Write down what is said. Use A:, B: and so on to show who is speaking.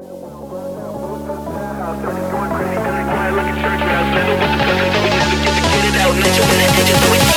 A: Looking church, but I was never with the cousin, but we never get to get it out. Nature when it edges, so we